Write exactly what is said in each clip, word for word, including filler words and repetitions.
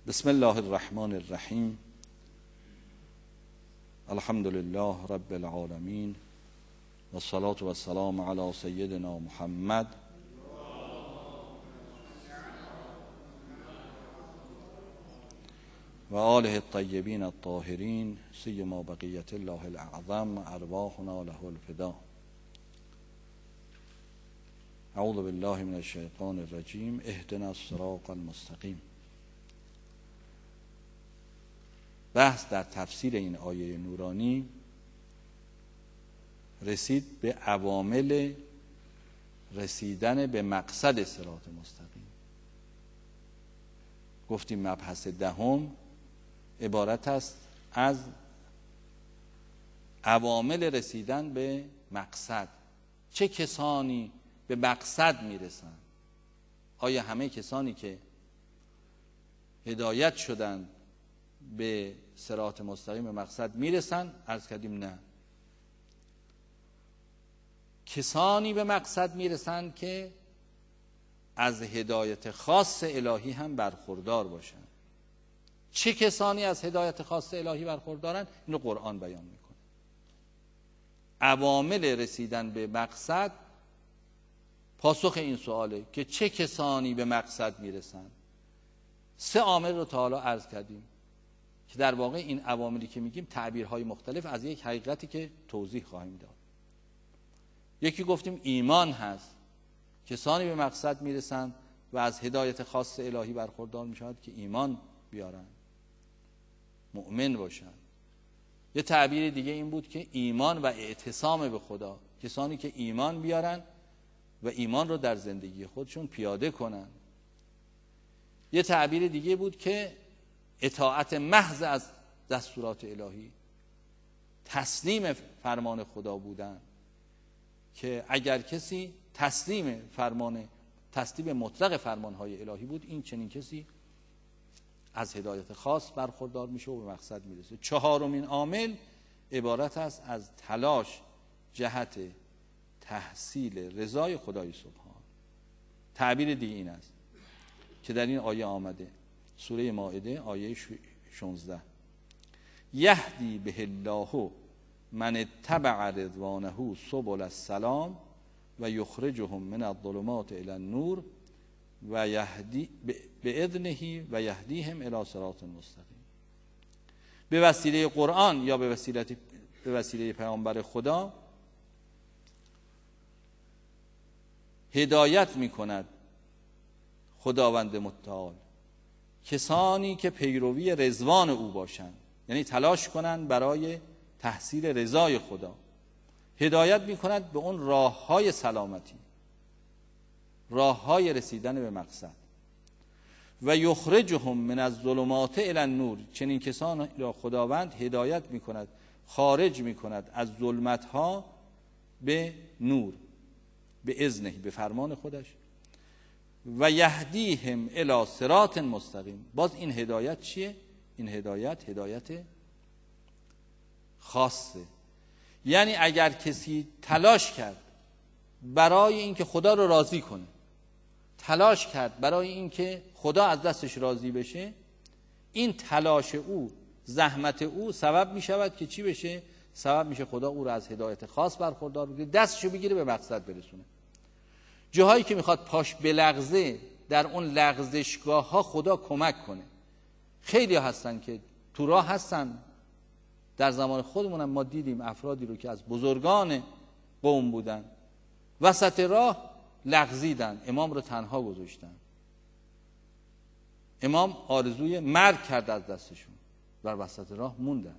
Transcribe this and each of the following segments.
بسم الله الرحمن الرحیم. الحمد لله رب العالمین و الصلاة و السلام علی سیدنا محمد و آله الطیبین الطاهرین سیما بقیت الله الاعظم ارواحنا له الفدا. اعوذ بالله من الشیطان الرجیم. اهدنا الصراط المستقیم. بحث در تفسیر این آیه نورانی رسید به عوامل رسیدن به مقصد صراط مستقیم. گفتیم مبحث دهم عبارت است از عوامل رسیدن به مقصد. چه کسانی به مقصد میرسند؟ آیا همه کسانی که هدایت شدند به صراط مستقیم به مقصد میرسن؟ عرض کردیم نه. کسانی به مقصد میرسن که از هدایت خاص الهی هم برخوردار باشن. چه کسانی از هدایت خاص الهی برخوردارن؟ اینو قرآن بیان میکنه. عوامل رسیدن به مقصد پاسخ این سواله که چه کسانی به مقصد میرسن. سه عامل رو تا حالا عرض کردیم که در واقع این عواملی که میگیم تعبیرهای مختلف از یک حقیقتی که توضیح خواهیم داد. یکی گفتیم ایمان هست، کسانی به مقصد میرسن و از هدایت خاص الهی برخوردار میشوند که ایمان بیارن، مؤمن باشن. یه تعبیر دیگه این بود که ایمان و اعتصام به خدا، کسانی که ایمان بیارن و ایمان رو در زندگی خودشون پیاده کنن. یه تعبیر دیگه بود که اطاعت محض از دستورات الهی، تسلیم فرمان خدا بودن، که اگر کسی تسلیم فرمان تسلیم مطلق فرمانهای الهی بود، این چنین کسی از هدایت خاص برخوردار میشه و به مقصد میرسه. چهارمین عامل عبارت است از تلاش جهت تحصیل رضای خدای سبحان. تعبیر دیگه این است که در این آیه آمده، سوره مائده آیه شانزده: یهدی به الله من اتبع رضوانه سبل السلام و یخرجهم من الظلمات الی النور و یهدی باذنه و یهدیهم الی صراط مستقیم. به وسیله قرآن یا به وسیله به وسیله پیامبر خدا هدایت میکند خداوند متعال کسانی که پیروی رضوان او باشند، یعنی تلاش کنند برای تحصیل رضای خدا. هدایت میکند به اون راههای سلامتی، راههای رسیدن به مقصد. و یخرجهم من الظلمات الی النور، چنین کسان را خداوند هدایت میکند، خارج میکند از ظلمتها به نور، به اذنه، به فرمان خودش. و یهدیهم الی صراط مستقیم. باز این هدایت چیه؟ این هدایت هدایت خاصه. یعنی اگر کسی تلاش کرد برای اینکه خدا رو راضی کنه، تلاش کرد برای اینکه خدا از دستش راضی بشه، این تلاش او، زحمت او سبب می شود که چی بشه؟ سبب میشه خدا او رو از هدایت خاص برخوردار بگیره، دستشو بگیره به مقصد برسونه. جاهایی که میخواد پاش بلغزه، در اون لغزشگاه ها خدا کمک کنه. خیلی هستن که تو راه هستن، در زمان خودمون ما دیدیم افرادی رو که از بزرگان قوم بودن، وسط راه لغزیدن، امام رو تنها گذاشتن، امام آرزوی مرگ کرد از دستشون، در وسط راه موندن.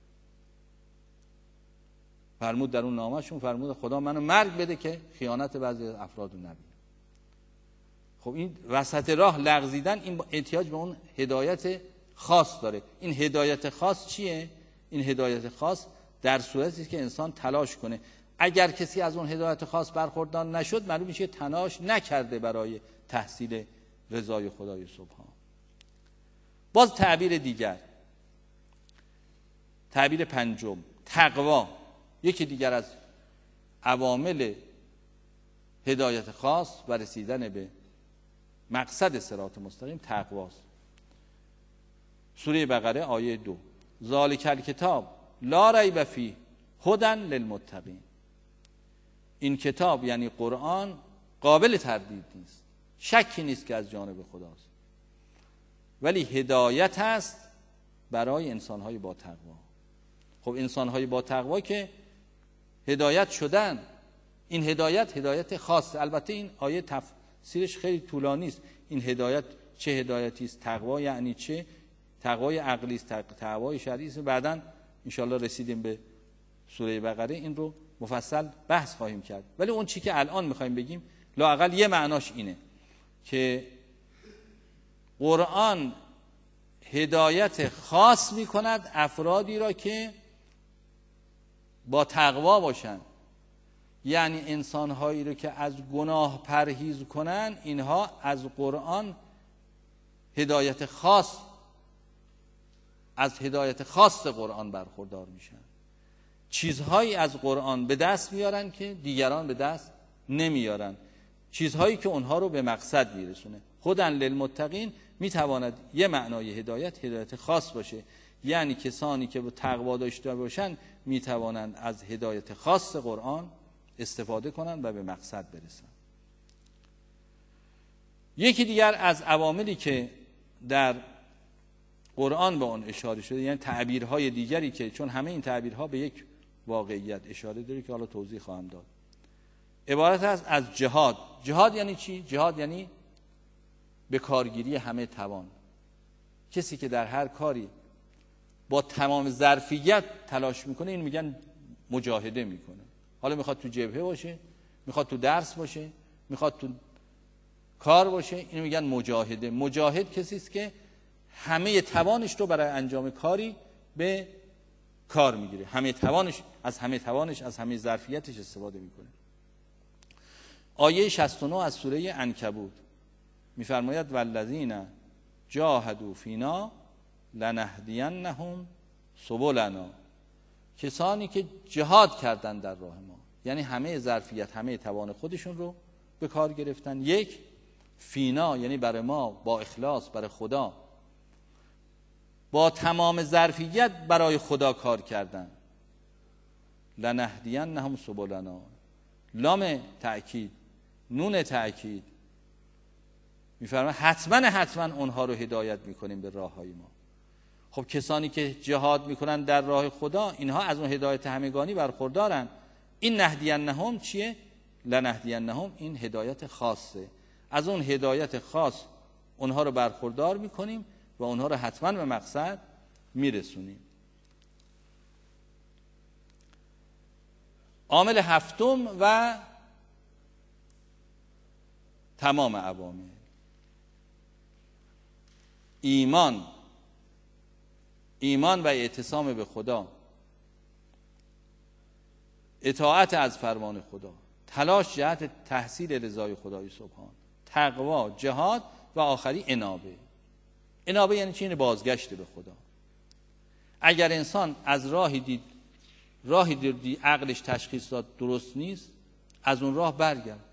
فرمود در اون نامه‌شون، فرمود خدا منو مرگ بده که خیانت بعضی افراد رو نبینم. خب این وسط راه لغزیدن، این احتیاج به اون هدایت خاص داره. این هدایت خاص چیه؟ این هدایت خاص در صورتی که انسان تلاش کنه. اگر کسی از اون هدایت خاص برخوردار نشد، معلوم میشه تلاش نکرده برای تحصیل رضای خدای سبحان. باز تعبیر دیگر، تعبیر پنجم، تقوا. یکی دیگر از عوامل هدایت خاص و رسیدن به مقصد صراط مستقیم تقواست. سوره بقره آیه دو، ذالک الکتاب لا ریب فیه هدی للمتقین. این کتاب یعنی قرآن قابل تردید نیست، شکی نیست که از جانب خداست، ولی هدایت است برای انسان‌های با تقوا. خب انسان‌های با تقوا که هدایت شدن، این هدایت هدایت خاصه. البته این آیه تفسیرش خیلی طولانی است. این هدایت چه هدایتی است؟ تقوا یعنی چه؟ تقوای عقلی است، تقوای شرعی است. بعداً انشالله رسیدیم به سوره بقره این رو مفصل بحث خواهیم کرد. ولی اون چی که الان میخوایم بگیم لااقل یه معناش اینه که قرآن هدایت خاص میکند افرادی را که با تقوا باشن، یعنی انسانهایی رو که از گناه پرهیز کنن، اینها از قرآن هدایت خاص از هدایت خاص قرآن برخوردار میشن. چیزهایی از قرآن به دست میارن که دیگران به دست نمیارن، چیزهایی که اونها رو به مقصد میرسونه. هدی للمتقین میتواند یه معنای هدایت هدایت خاص باشه، یعنی کسانی که به تقوا داشته باشن میتوانند از هدایت خاص قرآن استفاده کنند و به مقصد برسن. یکی دیگر از عواملی که در قرآن به اون اشاره شده، یعنی تعبیرهای دیگری که، چون همه این تعبیرها به یک واقعیت اشاره داره که حالا توضیح خواهم داد، عبارت است از جهاد. جهاد یعنی چی؟ جهاد یعنی به کارگیری همه توان. کسی که در هر کاری با تمام ظرفیت تلاش میکنه این میگن مجاهده میکنه. حالا میخواد تو جبهه باشه، میخواد تو درس باشه، میخواد تو کار باشه، اینو میگن مجاهده. مجاهد کسی است که همه توانش رو برای انجام کاری به کار میگیره، همه توانش از همه توانش از همه ظرفیتش استفاده میکنه. آیه شصت و نه از سوره عنکبوت میفرماید والذین جاهدوا فینا لنهدینهم سبلنا. کسانی که جهاد کردن در راه ما، یعنی همه ظرفیت همه توان خودشون رو به کار گرفتن. یک، فینا یعنی برای ما با اخلاص برای خدا، با تمام ظرفیت برای خدا کار کردن. لنهدینهم سبلنا، لام تأکید، نون تأکید، میفرماید حتما حتما اونها رو هدایت میکنیم به راه های ما. خب کسانی که جهاد میکنن در راه خدا، اینها از اون هدایت همگانی برخوردارن. این نهدینهم چیه؟ لنهدینهم، این هدایت خاصه. از اون هدایت خاص اونها رو برخوردار میکنیم و اونها رو حتما به مقصد میرسونیم. عامل هفتم و تمام عوامل، ایمان ایمان و اعتصام به خدا، اطاعت از فرمان خدا، تلاش جهت تحصیل رضای خدای سبحان، تقوا، جهاد و آخری انابه. انابه یعنی چی؟ بازگشت به خدا. اگر انسان از راهی دید راهی دید عقلش تشخیص داد درست نیست، از اون راه برگرد.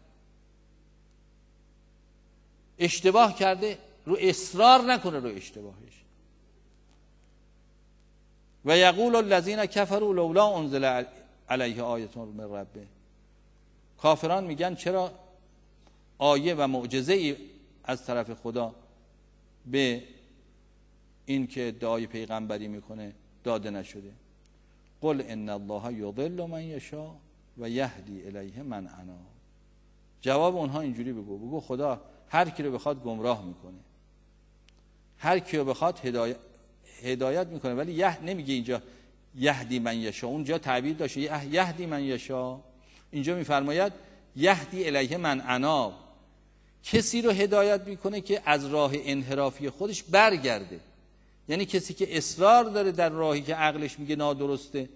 اشتباه کرده رو اصرار نکنه رو اشتباهش. و یقول الذین کفروا لولا انزل علیه آیه من ربه. کافران میگن چرا آیه و معجزه ای از طرف خدا به این که ادعای پیغمبری میکنه داده نشده. قل ان الله یضل من یشاء و یهدی الیه من اناب. جواب اونها اینجوری بگو بگو خدا هر کی رو بخواد گمراه میکنه، هر کی رو بخواد هدایت هدایت میکنه. ولی یه نمیگه اینجا یهدی من یشاء، اونجا تعبیر داشته یهدی من یشاء، اینجا میفرماید یهدی الیه من اناب. کسی رو هدایت میکنه که از راه انحرافی خودش برگرده. یعنی کسی که اصرار داره در راهی که عقلش میگه نادرسته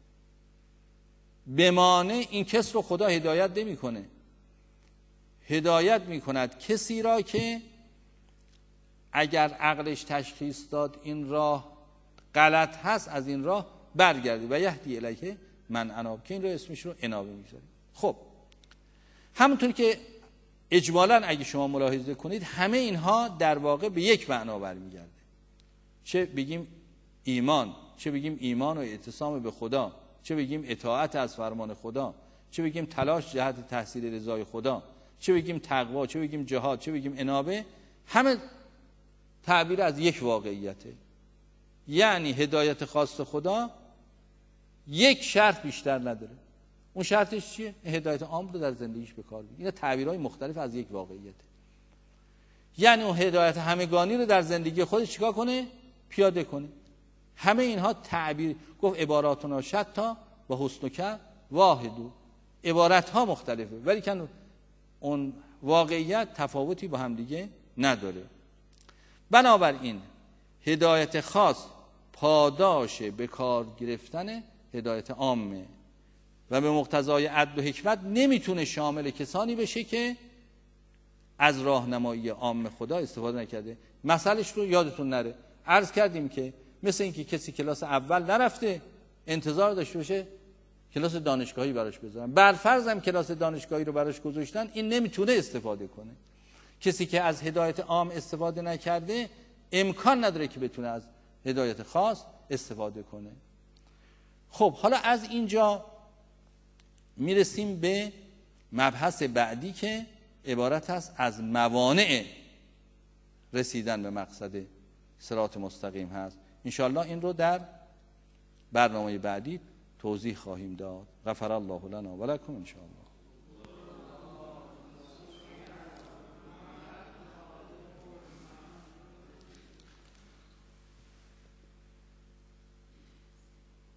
بمانه، این کس رو خدا هدایت نمیکنه. هدایت میکند کسی را که اگر عقلش تشخیص داد این راه غلط هست از این راه برگرده. و یهدی الیه من اناب، که این رو اسمش رو انابه میذاریم. خب همونطور که اجمالاً اگه شما ملاحظه کنید همه اینها در واقع به یک معنا برمیگرده. چه بگیم ایمان، چه بگیم ایمان و اعتصام به خدا، چه بگیم اطاعت از فرمان خدا، چه بگیم تلاش جهت تحصیل رضای خدا، چه بگیم تقوا، چه بگیم جهاد، چه بگیم انابه، همه تعبیر از یک واقعیته. یعنی هدایت خاص خدا یک شرط بیشتر نداره. اون شرطش چیه؟ هدایت عام رو در زندگیش به کار بگیره. اینا تعبیرهای مختلف از یک واقعیته. یعنی اون هدایت همگانی رو در زندگی خودش چیکار کنه؟ پیاده کنه. همه اینها تعبیر، گفت عباراتنا شتا و حسنک واحدو، عبارت ها مختلفه ولی کن اون واقعیت تفاوتی با هم دیگه نداره. بنابراین هدایت خاص پاداش به کار گرفتن هدایت عامه و به مقتضای عدل و حکمت نمیتونه شامل کسانی بشه که از راهنمایی عام خدا استفاده نکرده. مثالش رو یادتون نره، عرض کردیم که مثل اینکه کسی کلاس اول نرفته انتظار داشته باشه کلاس دانشگاهی براش بذارن، برفرض هم کلاس دانشگاهی رو براش گذاشتن، این نمیتونه استفاده کنه. کسی که از هدایت عام استفاده نکرده امکان نداره که بتونه از هدایت خاص استفاده کنه. خب حالا از اینجا میرسیم به مبحث بعدی که عبارت است از موانع رسیدن به مقصد صراط مستقیم هست. انشاءالله این رو در برنامه بعدی توضیح خواهیم داد. غفر الله لنا و لکم انشاءالله.